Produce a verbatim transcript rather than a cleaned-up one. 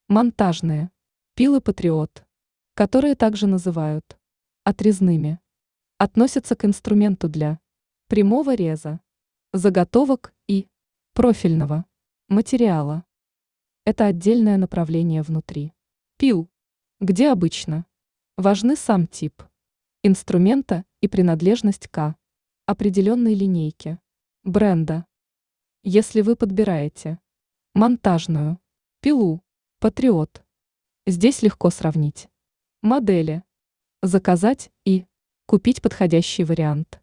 Монтажные. Пилы Патриот, которые также называют отрезными, относятся к инструменту для прямого реза, заготовок и профильного материала. Это отдельное направление внутри пил, где обычно важны сам тип инструмента и принадлежность к определенной линейке бренда. Если вы подбираете монтажную пилу Патриот, здесь легко сравнить модели, заказать и купить подходящий вариант.